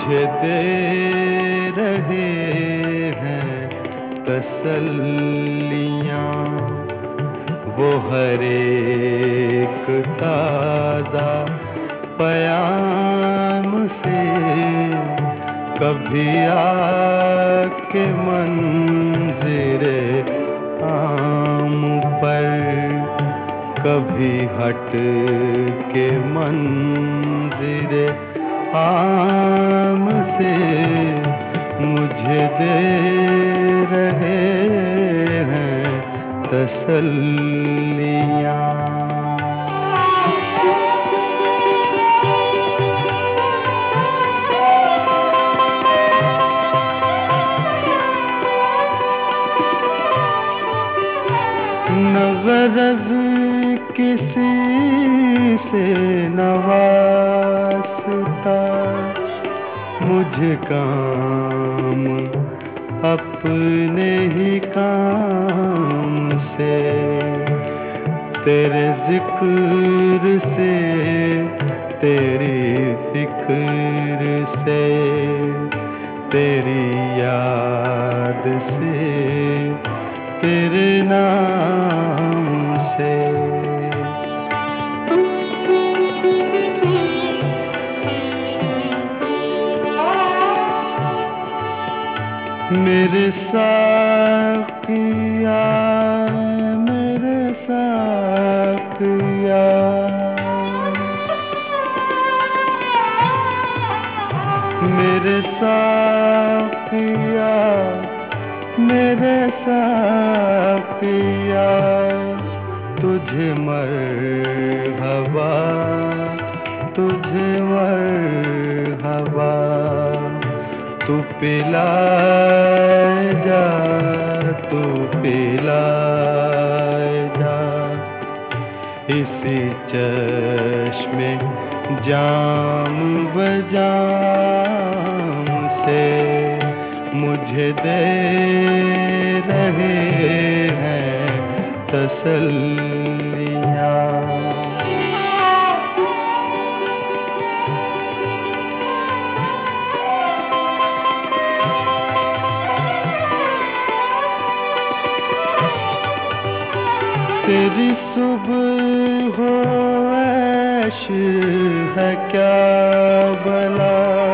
मुझे दे रहे हैं तसल्लियाँ, वो हर एक ताज़ा पयाम से। कभी आके मंज़िरे आम पर, कभी हट के मंज़िरे आम से मुझे दे रहे हैं तसल्लियाँ। न ग़रज़ किसी से न वास्ता, मुझे काम अपने ही काम से। तेरे ज़िक्र से, तेरी फ़िक्र से, तेरी याद से, तेरे नाम से। मेरे साक़िया, मेरे साक़िया, मेरे साक़िया, मेरे साक़िया, तुझे मरहबा, तुझे मरहबा। तू पिलाए जा, तू पिलाए जा, इसी चश्मे जाम बजाम से मुझे दे रहे हैं तसल्लियाँ। तेरी सुबह हो ऐश है क्या भला,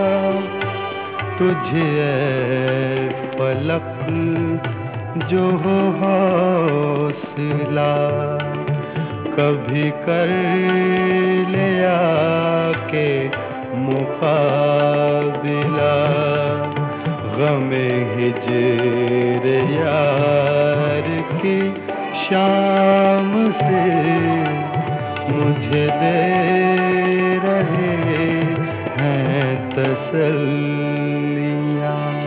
तुझे ऐ फलक जो हो हौसला। कभी कर ले आके मुकाबिला, ग़मे हिज्र यार की शाम से मुझे दे रहे हैं तसल्लियाँ।